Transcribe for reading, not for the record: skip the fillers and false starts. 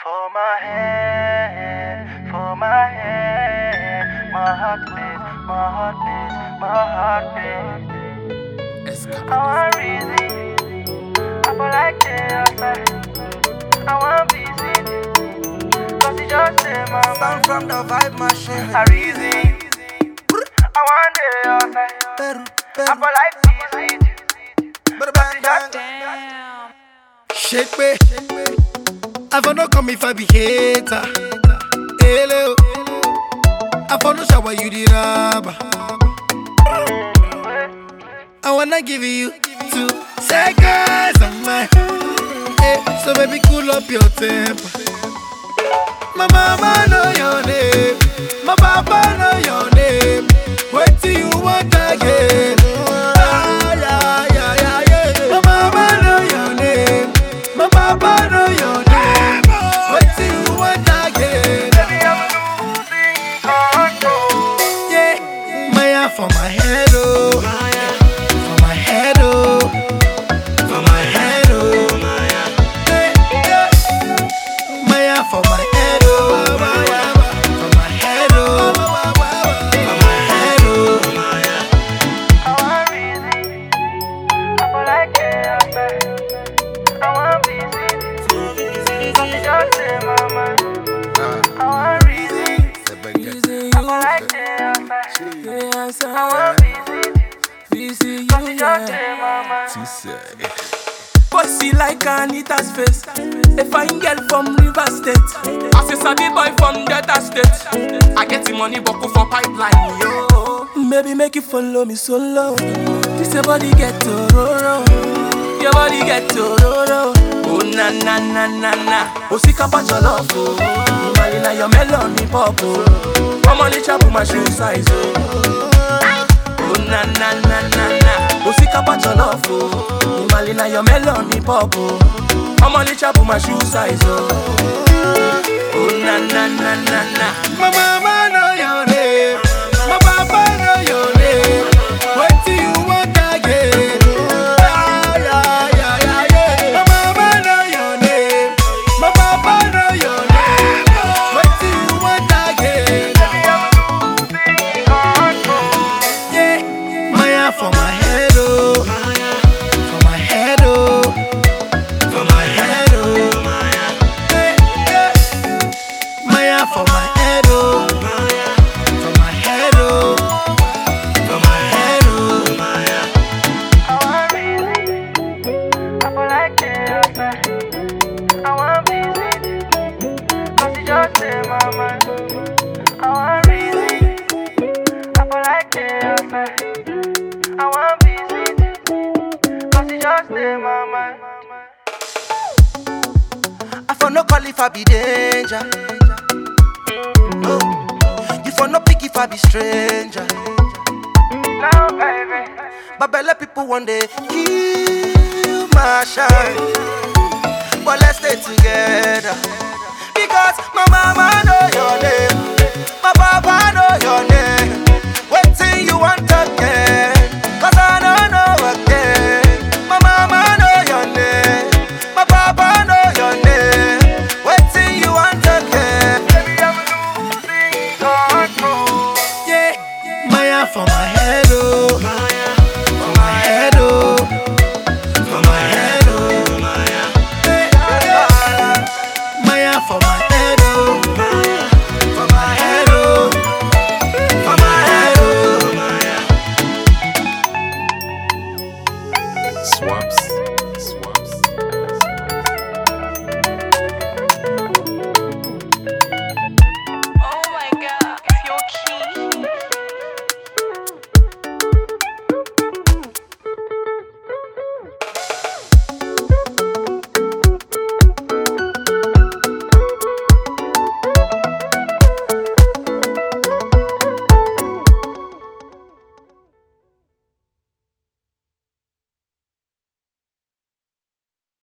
For my head, my heart beats, my heart beats, my heart beats. I want reason, I feel like I want busy, cause it just say my Sound from the vibe machine. I reason, I want the outside, I feel like busy, cause it just Damn. Shake me, I for no come if I be hater. Hello, I for no shower you the rubber. I wanna give you 2 seconds of my so baby cool up your temper. My mama know your name, my papa know your name. Wait till you want again. My mama know your name, my papa know your name. Wait till you want again. Yeah, Maya for my head, oh. For my head, oh. For my head, oh. Maya for my head, oh. For my head, oh. For my head, oh. I want reason, I feel like I want busy, cause it just say my mind. I want reason, I feel like I want busy, cause it just say my mind. Pussy like Anita's face. A fine girl from River State. As a sabi boy from Delta State. I get the money buckle for pipeline, yo. Maybe make you follow me solo. This your body get tororo. Your body get tororo. Oh na na na na na. Osika pa jollof, oh. Malina your melon pop, oh. Come on, let's my shoe size, oh. Oh na na na na na. Osika pa jollof, oh. Malina your melon pop, oh. Come on, let's my shoe size, oh. Oh na na na na na. My mama know your name, my papa know your name. Wait till you want again. My mama know your name, my papa know your name. Wait till you want again. Yeah, Maya for my head, oh. For my head, oh. For my head, oh. Maya for my head, oh. For my head, oh. For my head, oh. I want reason, I feel like I want busy, cause it just say my mind. I want reason, I feel like I want busy, cause it just say my mind. I for no call if I be danger. No, you for no pick if I be stranger. Now, baby, But belle people one day kill my shine. But let's stay together. Because my mama know your name, my papa know your name. Wait till you want again, cause I don't know again. My mama know your name, my papa know your name. Wait till you want again. baby, I'm losing control. Yeah, Maya for my head, oh. For my head, oh. For my head, oh. Maya for my head, oh. For my head, oh. For my head, oh. Swaps.